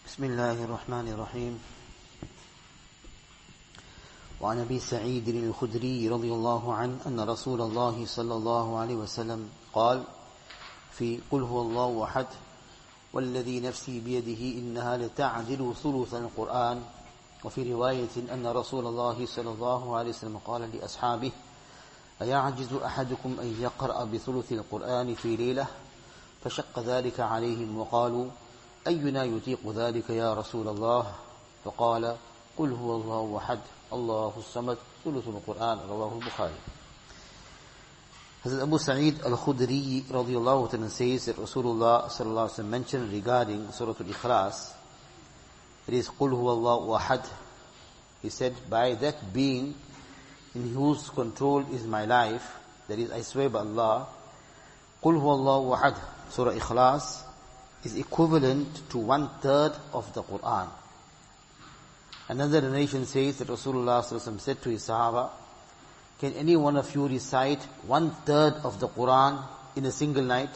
بسم الله الرحمن الرحيم. وعن أبي سعيد الخدري رضي الله عنه أن رسول الله صلى الله عليه وسلم قال في قل هو الله أحد والذي نفسي بيده إنها لتعدل ثلث القرآن. وفي رواية أن رسول الله صلى الله عليه وسلم قال لأصحابه أيعجز أحدكم أن يقرأ بثلث القرآن في ليلة؟ فشق ذلك عليهم وقالوا أينا يطيق ذلك يا رسول الله؟ فقال قل هو الله أحد الله الصمد ثلث القرآن. رواه البخاري. Hazrat Abu Sa'id al-Khudri radiyallahu ta'ala says that Rasulullah sallallahu alaihi wasallam mentioned regarding Surah Al-Ikhlas, it is Qul huwa Allahu ahad. He said, by that being in whose control is my life, that is, I swear by Allah, Qul huwa Allahu ahad, Surah Ikhlas, is equivalent to 1/3 of the Quran. Another narration says that Rasulullah sallallahu alaihi wasallam said to his Sahaba, can any one of you recite 1/3 of the Quran in a single night?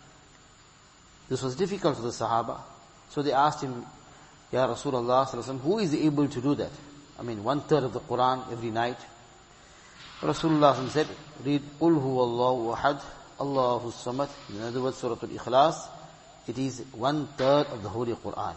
This was difficult for the Sahaba. So they asked him, Ya Rasulullah sallallahu alaihi wasallam, who is able to do that? I mean, 1/3 of the Quran every night. Rasulullah sallallahu alaihi wasallam said, read Qul huwa Allahu ahad, Allahu samad. In other words, Surah Al-Ikhlas, it is 1/3 of the Holy Quran.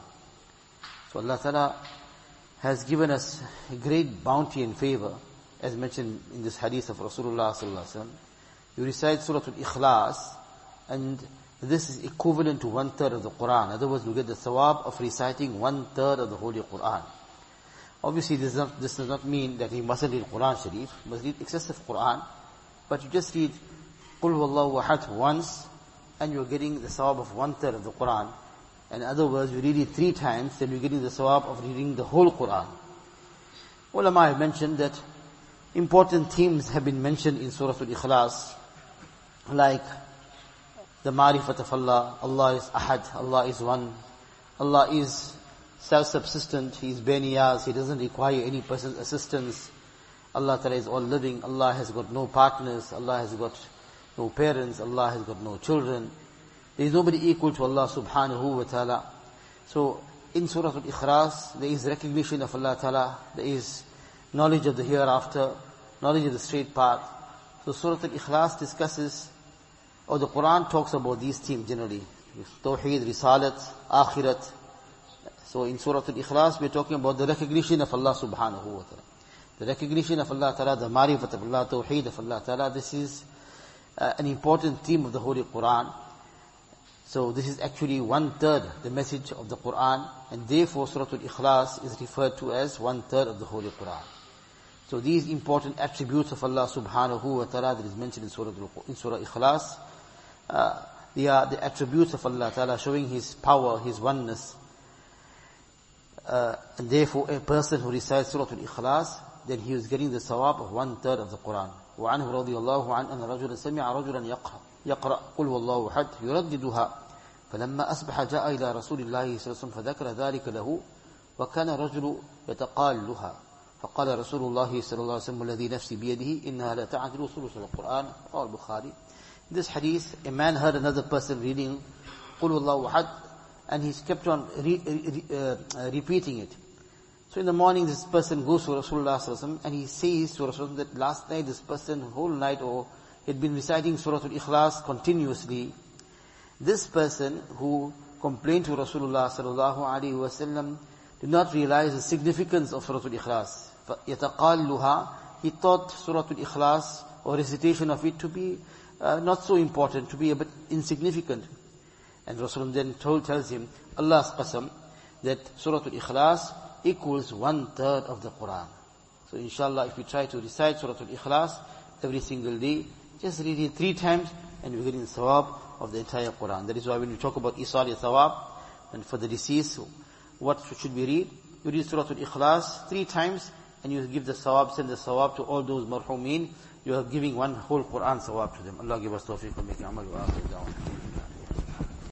So Allah Ta'ala has given us a great bounty and favor, as mentioned in this hadith of Rasulullah sallallahu alaihi wasallam. You recite Surah Al-Ikhlas, and this is equivalent to 1/3 of the Quran. In other words, you get the thawab of reciting 1/3 of the Holy Quran. Obviously, this does not mean that you mustn't read Quran Sharif, you must read excessive Quran, but you just read Qul huwallahu ahad once, and you're getting the thawab of 1/3 of the Quran. In other words, you read it 3 times, then you're getting the thawab of reading the whole Quran. Ulama have mentioned that important themes have been mentioned in Surah Al-Ikhlas, like the Ma'rifat of Allah, Allah is Ahad, Allah is One, Allah is self-subsistent, He is Beniyaz, He doesn't require any person's assistance, Allah Ta'ala is all-living, Allah has got no partners, Allah has got no parents, Allah has got no children. There is nobody equal to Allah subhanahu wa ta'ala. So, in Surah Al-Ikhlas, there is recognition of Allah Ta'ala, there is knowledge of the hereafter, knowledge of the straight path. So Surah Al-Ikhlas discusses, or the Quran talks about these themes generally. Tawheed, Risalat, Akhirat. So in Surah Al-Ikhlas, we're talking about the recognition of Allah subhanahu wa ta'ala. The recognition of Allah Ta'ala, the Ma'rifat of Allah, Tawheed of Allah Ta'ala, this is an important theme of the Holy Quran. So this is actually 1/3 the message of the Quran, and therefore Surah Al-Ikhlas is referred to as 1/3 of the Holy Quran. So these important attributes of Allah subhanahu wa ta'ala that is mentioned in Surah Ikhlas, they are the attributes of Allah Ta'ala showing His power, His oneness. And therefore a person who recites Surah Al-Ikhlas, then he is getting the thawab of 1/3 of the Quran. وعنه رضي الله عنه أن رجلا سمع رجلا يقرأ قل هو الله أحد يرددها فلما أصبح جاء إلى رسول الله صلى الله عليه وسلم فذكر ذلك له وكان رجل يتقالها فقال رسول الله صلى الله عليه وسلم الذي نفسي بيده إنها لا تعدل ثلث القرآن. رواه البخاري. In this hadith, a man heard another person reading قل هو الله أحد, and he kept on repeating it. So in the morning, this person goes to Rasulullah sallallahu alaihi wasallam, and he says to Rasulullah that last night this person, whole night, had been reciting Surah Al-Ikhlas continuously. This person who complained to Rasulullah sallallahu alaihi wasallam did not realize the significance of Surah Al-Ikhlas. يَتَقَالُّهَا, he thought Surah Al-Ikhlas or recitation of it to be not so important, to be a bit insignificant. And Rasulullah then tells him, Allah's qasam, that Surah Al-Ikhlas equals 1/3 of the Quran. So inshallah, if we try to recite Surah Al-Ikhlas every single day, just read it 3 times, and we're getting the thawab of the entire Quran. That is why when we talk about Isali thawab, and for the deceased, what should we read? You read Surah Al-Ikhlas 3 times, and you give the thawab, send the thawab to all those marhumeen. You are giving one whole Quran thawab to them. Allah give us tawfiq and make amal wa akhir da'wan.